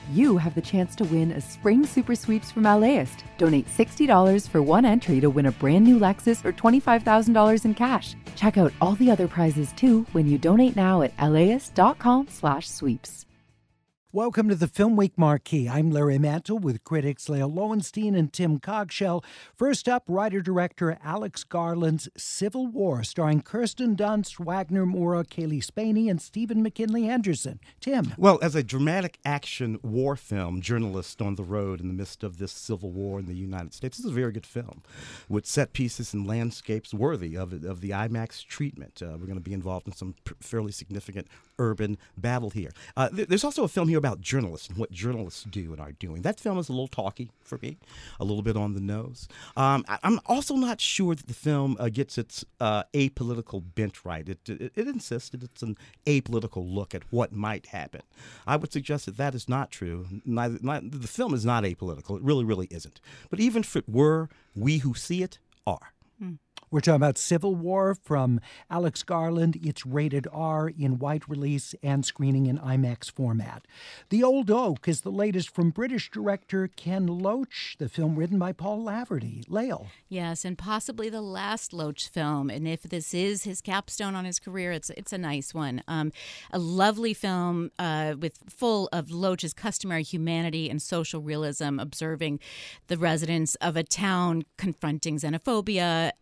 you have the chance to win a spring super sweeps from LAist. Donate $60 for one entry to win a brand new Lexus or $25,000 in cash. Check out all the other prizes too when you donate now at laist.com/sweeps. Welcome to the Film Week Marquee. I'm Larry Mantle with critics Lael Lowenstein and Tim Cogshell. First up, writer-director Alex Garland's Civil War, starring Kirsten Dunst, Wagner Moura, Kaylee Spaney, and Stephen McKinley Henderson. Tim. Well, as a dramatic action war film, journalist on the road in the midst of this civil war in the United States, this is a very good film with set pieces and landscapes worthy of the IMAX treatment. We're going to be involved in some fairly significant urban battle here. There's also a film here about journalists and what journalists do and are doing. That film is a little talky for me, a little bit on the nose. I'm also not sure that the film gets its apolitical bent right. It insists that it's an apolitical look at what might happen. I would suggest that is not true. The film is not apolitical. It really, really isn't. But even if it were, we who see it are. We're talking about Civil War from Alex Garland. It's rated R in wide release and screening in IMAX format. The Old Oak is the latest from British director Ken Loach, the film written by Paul Laverty. Lael. Yes, and possibly the last Loach film. And if this is his capstone on his career, it's a nice one. A lovely film full of Loach's customary humanity and social realism, observing the residents of a town confronting xenophobia,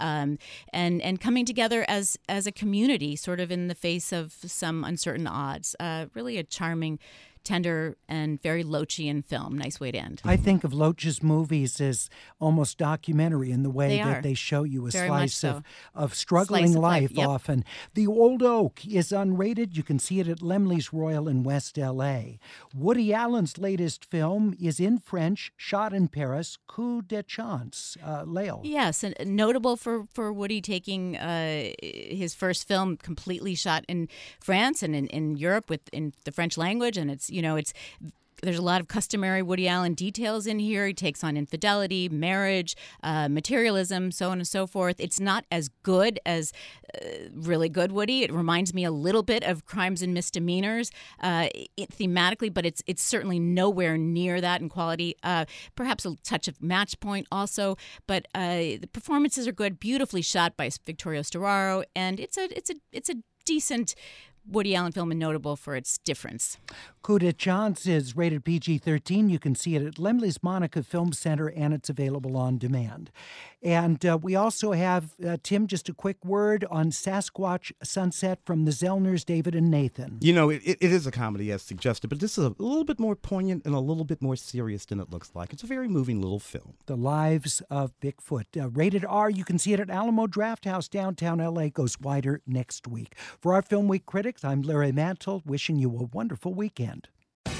and coming together as a community, sort of in the face of some uncertain odds. Really a charming, tender, and very Loachian film. Nice way to end. I think of Loach's movies as almost documentary in the way that they show you a slice of struggling life often. The Old Oak is unrated. You can see it at Laemmle's Royal in West L.A. Woody Allen's latest film is in French, shot in Paris, Coup de Chance. Lael. Yes, and notable for Woody taking his first film completely shot in France and in Europe in the French language, and there's a lot of customary Woody Allen details in here. He takes on infidelity, marriage, materialism, so on and so forth. It's not as good as really good Woody. It reminds me a little bit of Crimes and Misdemeanors thematically, but it's certainly nowhere near that in quality. Perhaps a touch of Match Point also, but the performances are good, beautifully shot by Vittorio Storaro, and it's a decent Woody Allen film and notable for its difference. Coup de Chance is rated PG-13. You can see it at Laemmle's Monica Film Center, and it's available on demand. And we also have, Tim, just a quick word on Sasquatch Sunset from the Zellners, David and Nathan. It is a comedy as suggested, but this is a little bit more poignant and a little bit more serious than it looks like. It's a very moving little film. The Lives of Bigfoot. Rated R. You can see it at Alamo Drafthouse, downtown L.A. Goes wider next week. For our Film Week critics, I'm Larry Mantle, wishing you a wonderful weekend.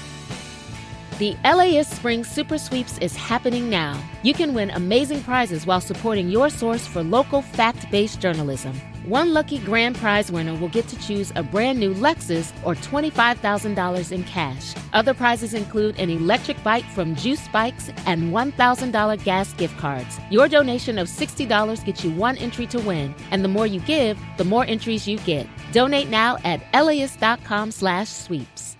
The LAist Spring Super Sweeps is happening now. You can win amazing prizes while supporting your source for local fact-based journalism. One lucky grand prize winner will get to choose a brand new Lexus or $25,000 in cash. Other prizes include an electric bike from Juice Bikes and $1,000 gas gift cards. Your donation of $60 gets you one entry to win, and the more you give, the more entries you get. Donate now at laist.com/sweeps.